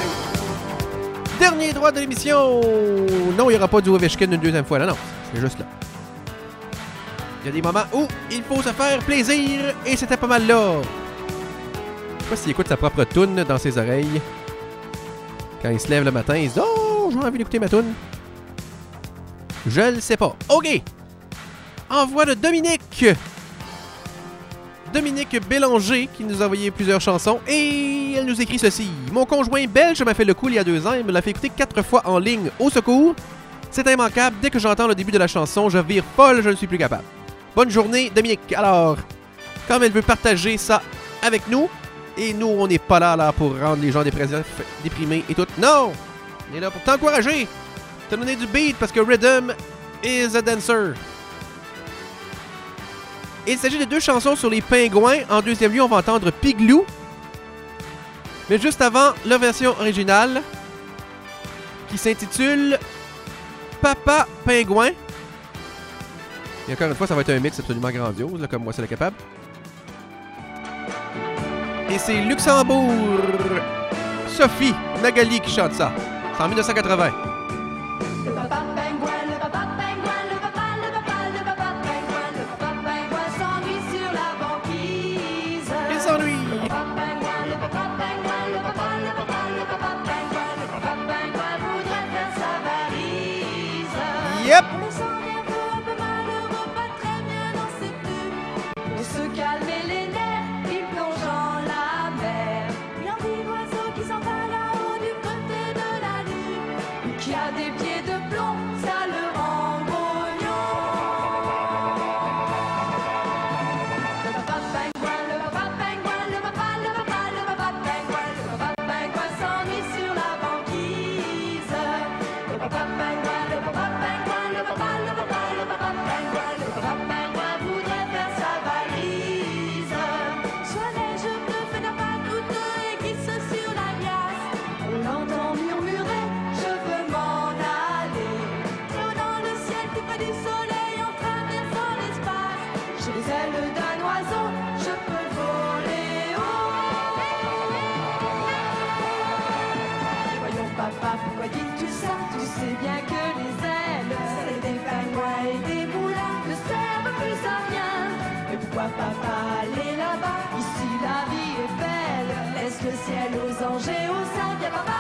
Dernier droit de l'émission. Non, il n'y aura pas du Ovechkin une deuxième fois. Là, non, c'est juste là. Il y a des moments où il faut se faire plaisir et c'était pas mal là. Je sais pas s'il écoute sa propre toune dans ses oreilles. Quand il se lève le matin, il se dit « Oh, j'ai envie d'écouter ma toune. » Je le sais pas. OK. Envoi de Dominique. Dominique Bélanger qui nous a envoyé plusieurs chansons et elle nous écrit ceci. Mon conjoint belge m'a fait le coup il y a 2 ans et me l'a fait écouter 4 fois en ligne. Au secours. C'est immanquable. Dès que j'entends le début de la chanson, je vire folle, je ne suis plus capable. Bonne journée, Dominique. Alors, comme elle veut partager ça avec nous, et nous, on n'est pas là pour rendre les gens déprimés et tout. Non! On est là pour t'encourager, te donner du beat parce que Rhythm is a dancer. Il s'agit de 2 chansons sur les pingouins. En deuxième lieu, on va entendre Piglou. Mais juste avant, la version originale qui s'intitule Papa Pingouin. Et encore une fois, ça va être un mix absolument grandiose, là, comme moi, c'est le capable. Et c'est Luxembourg. Sophie Magali qui chante ça. C'est en 1980. Le papa pingouin, le papa pingouin, le papa pingouin, le papa pingouin s'ennuie sur la banquise. Il s'ennuie. Le papa pingouin, le papa pingouin, le papa pingouin, le papa pingouin voudrait faire sa valise. Yep. On le sent un peu malheureux, pas très bien dans ses tubes. Pour se calmer les nerfs, il plonge dans la mer. Puis un petit oiseau qui s'en va là-haut du côté de la lune. Qui a des pieds de plomb, ça le rend grognon. Le papa pingouin, le papa pingouin, le papa pingouin, le papa pingouin s'ennuie sur la banquise. Le papa pingouin, le papa pingouin, le papa pingouin, le papa pingouin voudrait faire sa valise. Soit neige, bleu, fait n'a pas douteux et glisse sur la glace. On l'entend murmurer, je veux m'en aller. Haut dans le ciel, tout près du soleil, en traversant l'espace. J'ai les ailes d'un oiseau, je peux voler haut. Voyons papa, pourquoi dis-tu ça? Tu sais bien que les ailes, c'est des pingouins et des moulins, ne servent plus à rien. Mais pourquoi papa aller là-bas? Ici la vie est belle. Laisse le ciel aux anges et aux saints. Viens papa,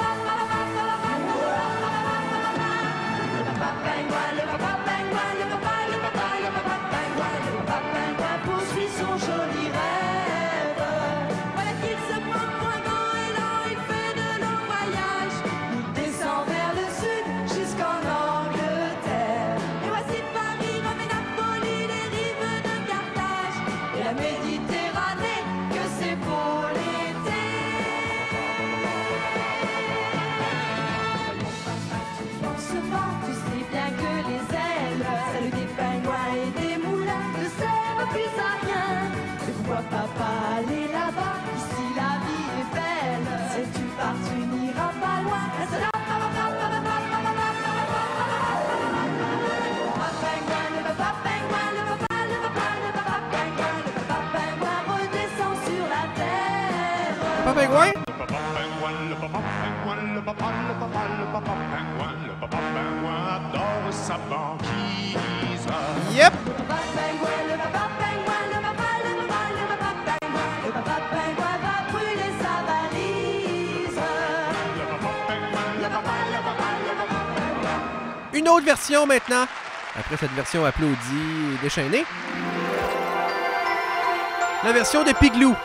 le papa pingouin, le papa pingouin, le papa pingouin, le papa pingouin poursuit son joli rêve. Voilà qu'il se prend pour un grand élan, il fait de longs voyages. Il descend vers le sud jusqu'en Angleterre. Et voici Paris, Rome et Napoli, les rives de Carthage. Et la Méditerranée, que c'est beau l'été. Dans ce vent, tu sais bien que les ailes, celles des pingouins et des moulins, ne servent plus à rien. Mais pourquoi papa aller là-bas? Ici la vie est belle. Si tu pars, tu n'iras pas loin. Reste là, le papa pingouin, le papa pingouin, le papa pingouin redescend sur la terre. Papa Pingouin. Le papa pingouin, le papa pingouin, le papa pingouin, le papa pingouin adore sa banquise. Yep. Le papa pingouin, le papa pingouin, le papa pingouin, le papa pingouin va brûler sa valise. Le papa pingouin, Le papa pingouin. Une autre version maintenant. Après cette version applaudie et déchaînée. La version de Piglou.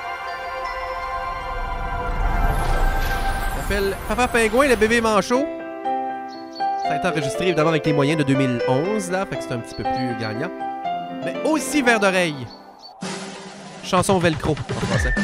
Ça s'appelle Papa Pingouin, le bébé manchot. Ça a été enregistré évidemment avec les moyens de 2011, là, fait que c'est un petit peu plus gagnant. Mais aussi Vert d'oreille. Chanson velcro en français.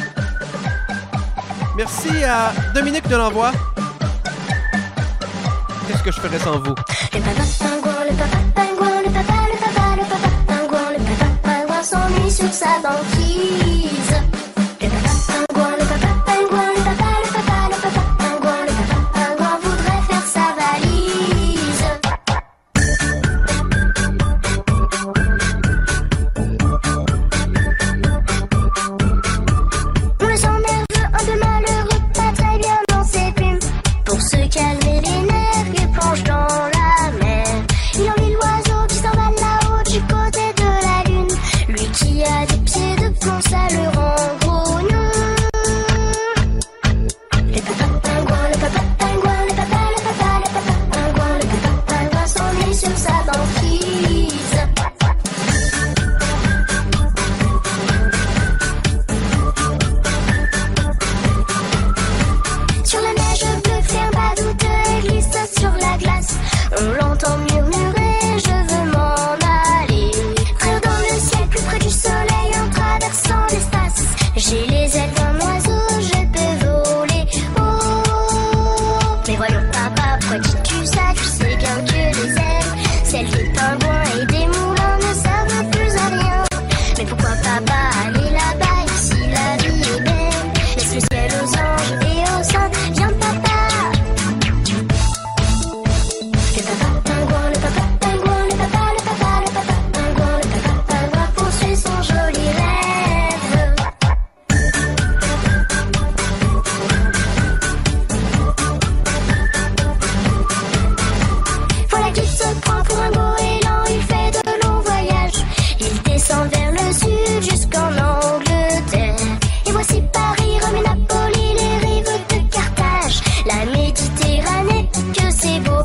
Merci à Dominique de l'Envoi. Qu'est-ce que je ferais sans vous? Le papa pingouin, le papa pingouin, le papa pingouin, le papa pingouin s'ennuie sur sa banquise. Le papa pingouin, le papa pingouin, le papa pingouin, le papa pingouin voudrait faire sa valise. On le sent nerveux, un peu malheureux, pas très bien dans ses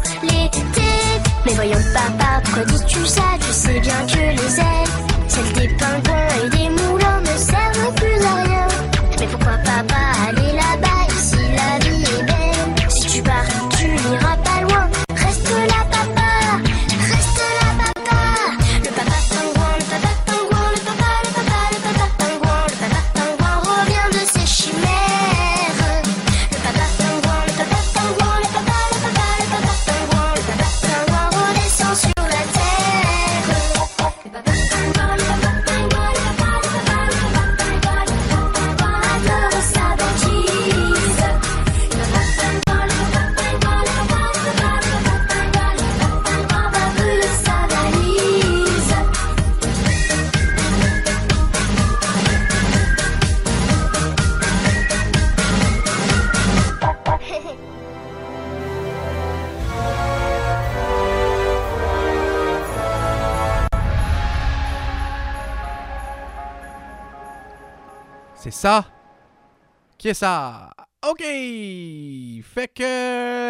l'été. Mais voyons papa, pourquoi dis-tu ça? Tu sais bien que les ailes, celles des pingouins et des moulins ne servent plus à rien. Mais pourquoi papa aller là-bas ici la vie est belle? Si tu pars, tu n'iras pas loin. Reste là papa, reste là papa. Le papa pingouin, le papa pingouin, le papa pingouin, le papa pingouin revient de ses chimères. Le papa pingouin, le papa pingouin, le papa pingouin, le papa pingouin redescend sur la terre. Le papa pingouin, le papa pingouin, le papa pingouin adore sa banquise. Le papa pingouin, le papa pingouin, le papa pingouin va brûler sa valise. C'est ça. Qui est ça? OK. Fait que...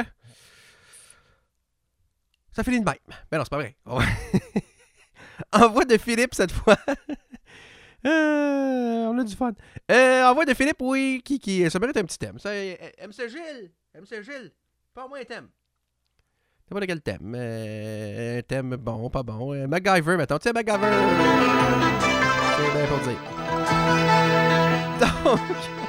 Ça finit de même. Ben non, c'est pas vrai. Envoi de Philippe cette fois. On a du fun. Envoi de Philippe, oui. Qui ça mérite un petit thème. Ça, MC Gilles. MC Gilles. Pas moi un thème. C'est pas de quel thème. Un thème bon, pas bon. MacGyver, mettons. Tu sais, MacGyver. C'est bien pour dire. Donc,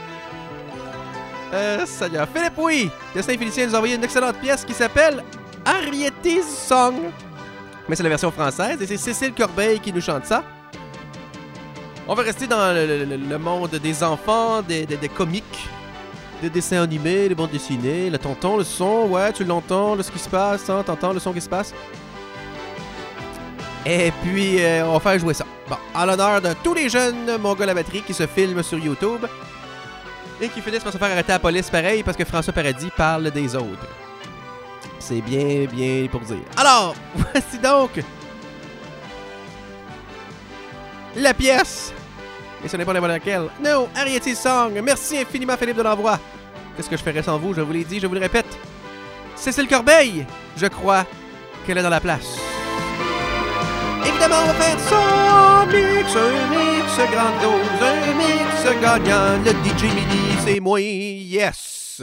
Seigneur. Philippe, oui, de Saint-Félicien nous a envoyé une excellente pièce qui s'appelle Harriet's Song. Mais c'est la version française et c'est Cécile Corbeil qui nous chante ça. On va rester dans le monde des enfants, des comiques, des dessins animés, des bandes dessinées, le tonton, le son, ouais, tu l'entends, ce qui se passe, hein, t'entends le son qui se passe. Et puis, on va faire jouer ça. Bon, en l'honneur de tous les jeunes mongols à batterie qui se filment sur YouTube et qui finissent par se faire arrêter à la police pareil parce que François Paradis parle des autres. C'est bien, bien pour dire. Alors, voici donc la pièce. Et ce n'est pas n'importe laquelle. No, Harriet's Song. Merci infiniment, Philippe, de l'envoi. Qu'est-ce que je ferais sans vous? Je vous l'ai dit, je vous le répète. Cécile Corbeil, je crois qu'elle est dans la place. Évidemment, on va faire ça. Un mix grande dose, un mix gagnant. Le DJ Mini, c'est moi. Yes.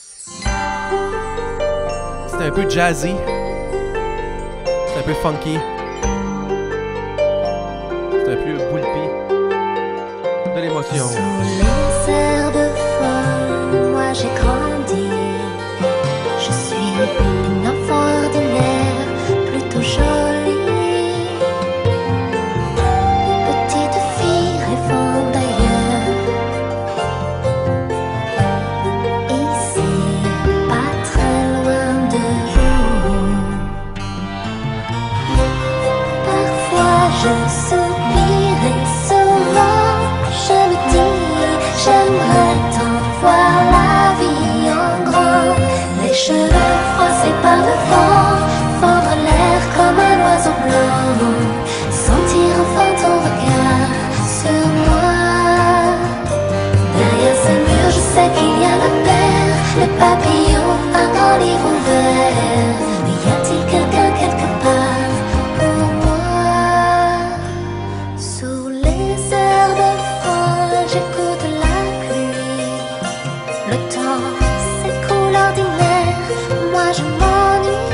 C'est un peu jazzy. C'est un peu funky. C'est un peu boulpi. De l'émotion. Sous les airs de folle, moi j'ai grandi. Je suis une enfant ordinaire, plutôt jolie. Petite fille rêvant d'ailleurs. Ici, pas très loin de vous. Parfois je soupire et souvent je me dis, j'aimerais tant voir la vie en grand. Les cheveux froissés par le vent, fendre l'air comme un oiseau blanc. Sentir enfin ton regard sur moi. Derrière ce mur, je sais qu'il y a la mer, le papillon, un grand livre ouvert. Mais y a-t-il quelqu'un quelque part pour moi? Sous les airs de folle, j'écoute la pluie. Le temps s'écoule ordinaire, moi je m'ennuie.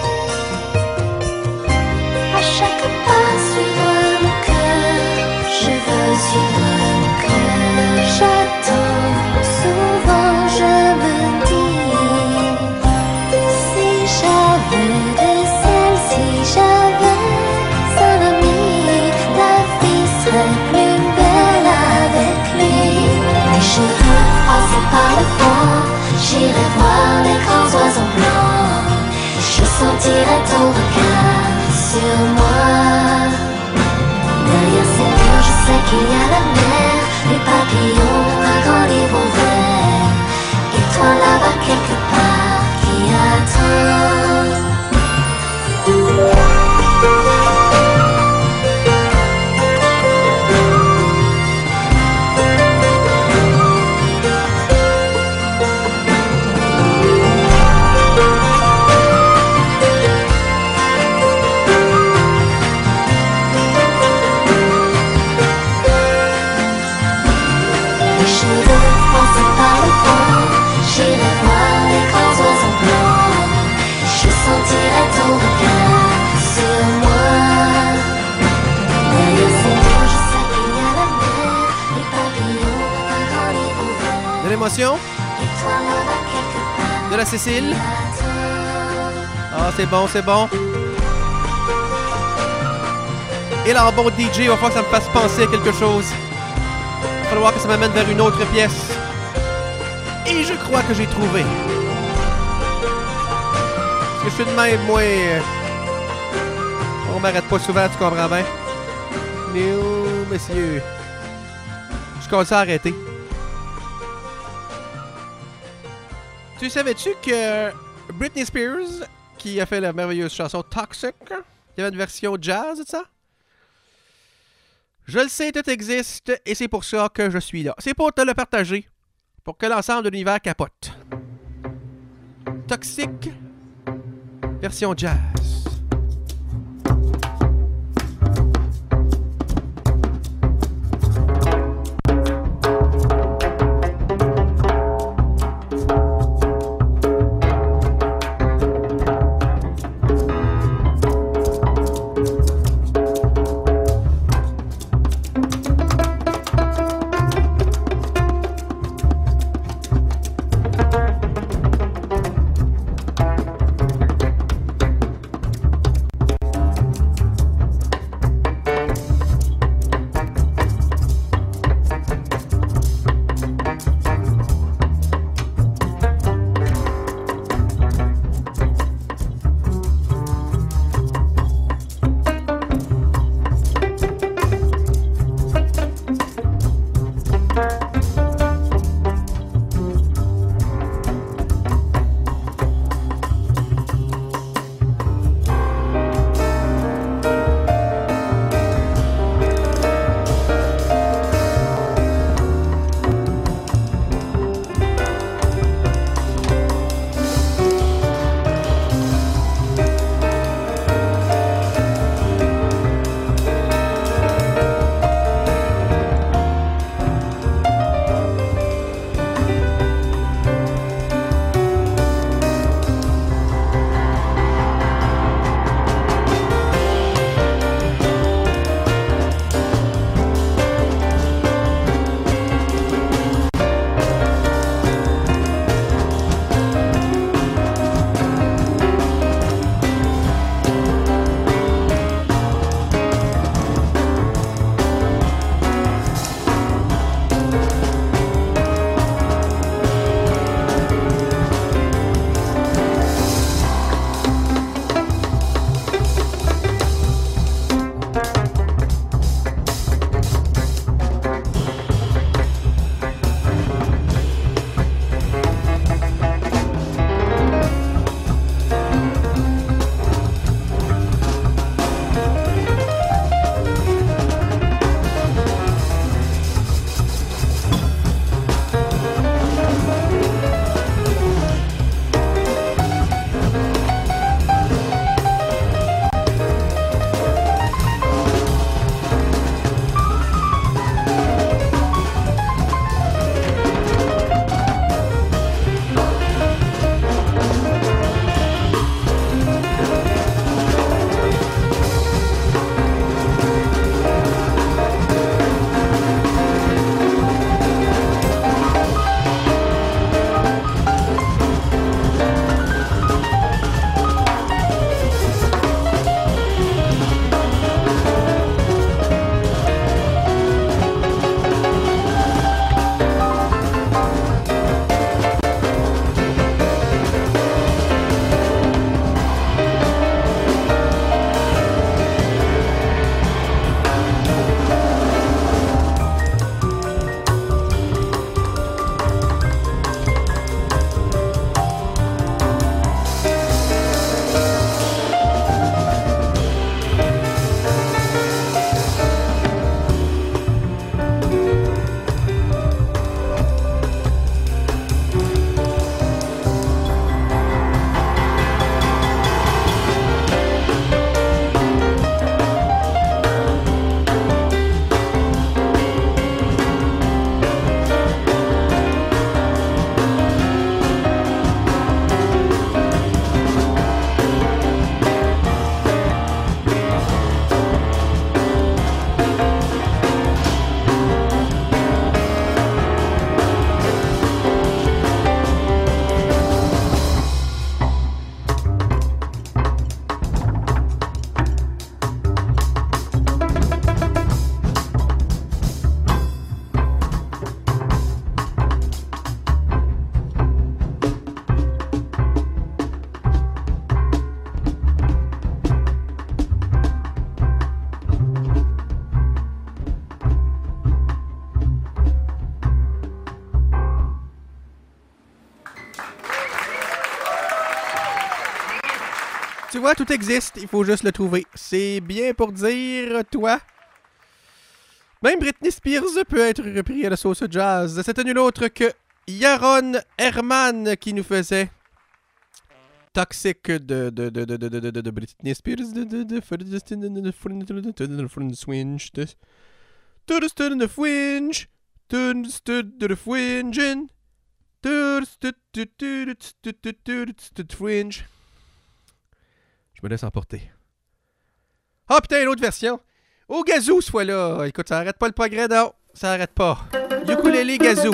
À chaque pas, suivre mon cœur, je veux suivre mon cœur. J'attends, souvent je me dis, si j'avais des ailes, si j'avais un ami, la vie serait plus belle avec lui. Les cheveux froissés par le vent, j'irai voir les grands oiseaux blancs. Je sentirai ton regard sur moi. Derrière ces murs, je sais qu'il y a la mer, les papillons, un grand livre ouvert. Et toi là-bas quelque part qui attend. promotion de la Cécile. Ah, c'est bon, c'est bon. Et là, en bon DJ, il va falloir que ça me fasse penser à quelque chose. Il va falloir que ça m'amène vers une autre pièce. Et je crois que j'ai trouvé. Parce que je suis de même, moi... On m'arrête pas souvent, tu comprends bien? Non, monsieur. Je commence à arrêter. Tu savais-tu que Britney Spears, qui a fait la merveilleuse chanson Toxic, il y avait une version jazz de ça? Je le sais, tout existe, et c'est pour ça que je suis là. C'est pour te le partager, pour que l'ensemble de l'univers capote. Toxic, version jazz. Tu vois, tout existe, il faut juste le trouver. C'est bien pour dire, toi. Même Britney Spears peut être repris à la sauce jazz. C'était nul autre que Yaron Herman qui nous faisait Toxic de Britney Spears. Je me laisse emporter. Ah putain, une autre version. Au gazou, ce fois-là. Écoute, ça arrête pas le progrès, non. Ça arrête pas. Ukulélé gazou.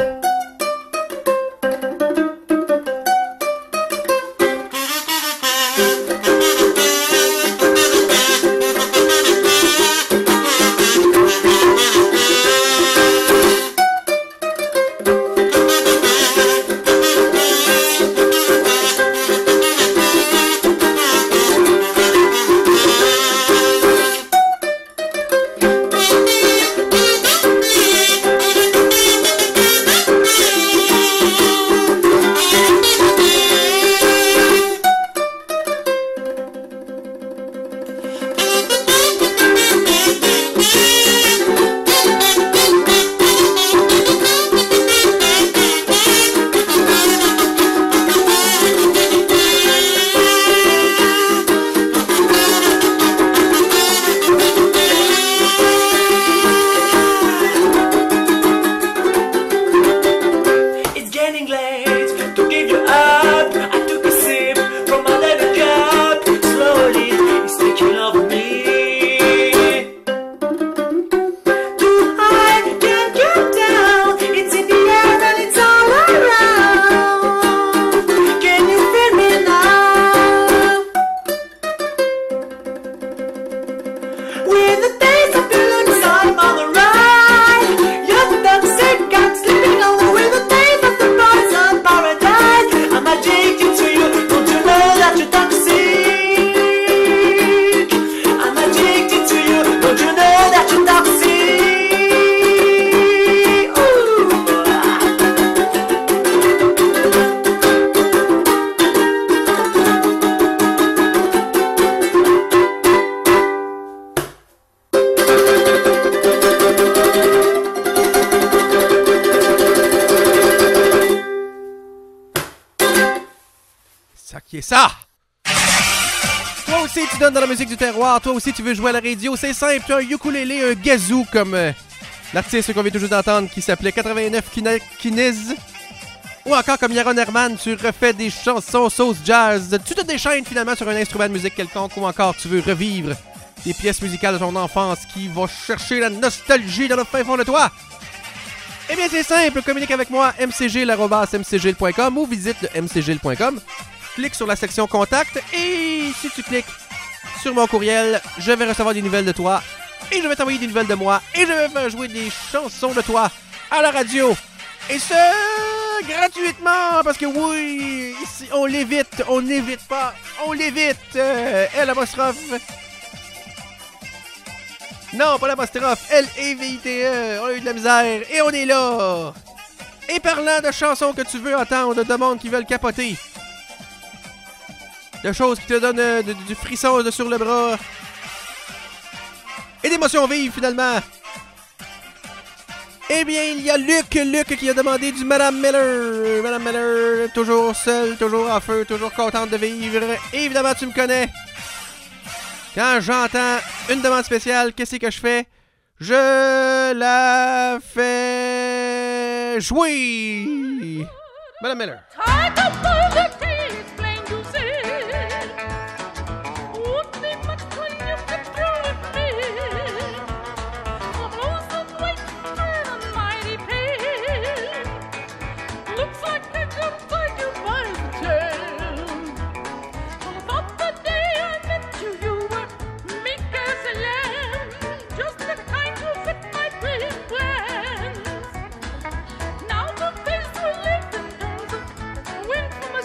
Ça! Toi aussi, tu donnes dans la musique du terroir. Toi aussi, tu veux jouer à la radio. C'est simple, tu as un ukulélé, un gazou, comme l'artiste qu'on vient toujours d'entendre qui s'appelait 89 Kinez. Ou encore comme Yaron Herman, tu refais des chansons sauce jazz. Tu te déchaînes finalement sur un instrument de musique quelconque. Ou encore, tu veux revivre des pièces musicales de ton enfance qui vont chercher la nostalgie dans le fin fond de toi. Eh bien, c'est simple. Communique avec moi, mcgil@mcgil.com ou visite le mcgil.com. Clique sur la section Contact et si tu cliques sur mon courriel, je vais recevoir des nouvelles de toi et je vais t'envoyer des nouvelles de moi et je vais faire jouer des chansons de toi à la radio. Et ce, gratuitement, parce que oui, ici, on l'évite, on n'évite pas, on l'évite. L'. Non, pas l'apostrophe, L-E-V-I-T-E. On a eu de la misère et on est là. Et parlant de chansons que tu veux entendre, de monde qui veulent capoter, de choses qui te donnent du frisson sur le bras. Et d'émotions vives, finalement. Eh bien, il y a Luc qui a demandé du Madame Miller. Madame Miller, toujours seule, toujours en feu, toujours contente de vivre. Et évidemment, tu me connais. Quand j'entends une demande spéciale, qu'est-ce que je fais? Je la fais jouer. Madame Miller. Now the face we're living, wind from a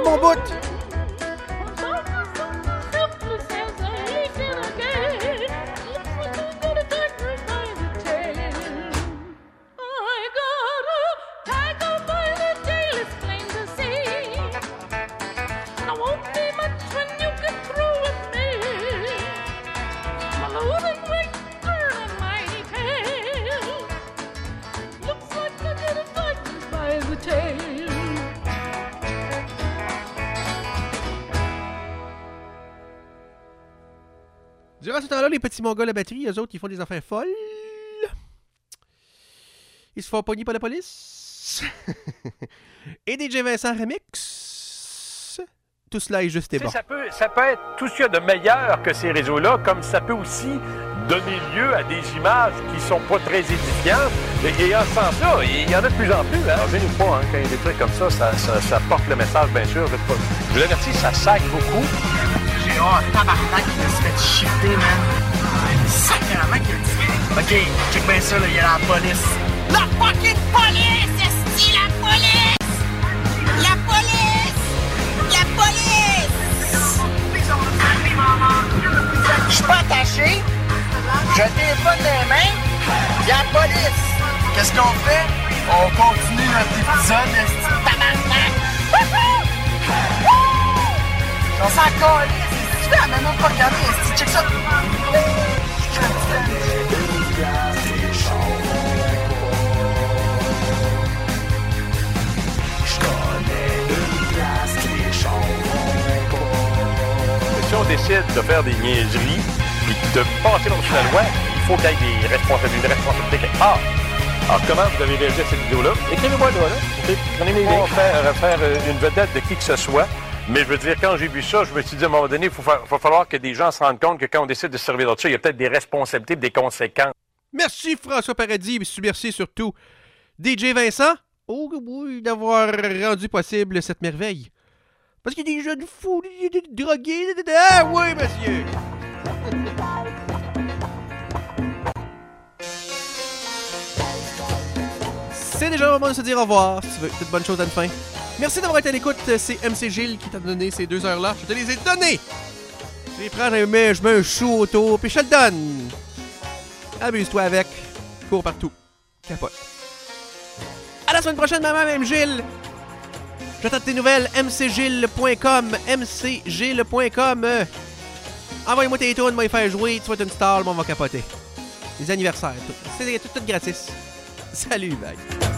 mon bout! Durant ce temps-là, les petits mongols à batterie, eux autres, ils font des affaires folles. Ils se font pogner par la police. Et DJ Vincent remix. Tout cela est juste et bon. Ça peut être tout ce qu'il y a de meilleur que ces réseaux-là, comme ça peut aussi donner lieu à des images qui sont pas très édifiantes. Et en ce sens-là, il y en a de plus en plus. Hein? Gênez-vous pas, hein, quand il y a des trucs comme ça porte le message, bien sûr. Je vous avertis, ça sac beaucoup. J'ai tabarnak qui me se fait shifter, man. Sacrément qu'il a dit. OK, check bien ça, là, il y a la police. La fucking police! Esti, la police! La police! La police! Je suis pas attaché. J'ai un téléphone dans les mains. Il y a la police. Qu'est-ce qu'on fait? On continue notre épisode, esti, tabarnak! On s'en calisse! Ah, mais non, pas regarder, est-ce que check ça? Si on décide de faire des niaiseries puis de passer par-dessus la loi, il faut qu'il y ait des responsabilités quelque part. Alors, comment vous avez réagi à cette vidéo-là? Écrivez-moi là. Okay? Prenez-moi faire une vedette de qui que ce soit. Mais je veux dire, quand j'ai vu ça, je me suis dit, à un moment donné, il va falloir que des gens se rendent compte que quand on décide de se servir de ça, il y a peut-être des responsabilités, des conséquences. Merci François Paradis, merci surtout DJ Vincent, oh oui, d'avoir rendu possible cette merveille. Parce qu'il y a des jeunes fous, des drogués, ah oui, monsieur! C'est déjà le moment de se dire au revoir, si tu veux, toute bonne chose à la fin. Merci d'avoir été à l'écoute, c'est MC Gilles qui t'a donné ces 2 heures-là. Je te les ai données! Je les prends, je mets un chou autour, puis je te le donne! Amuse-toi avec, cours partout, capote. À la semaine prochaine, maman, même Gilles! J'attends tes nouvelles, mcgilles.com, mcgilles.com. Envoie-moi tes tunes, moi les faire jouer, tu vas être une star, on va capoter. Les anniversaires, tout. C'est tout gratis. Salut, bye!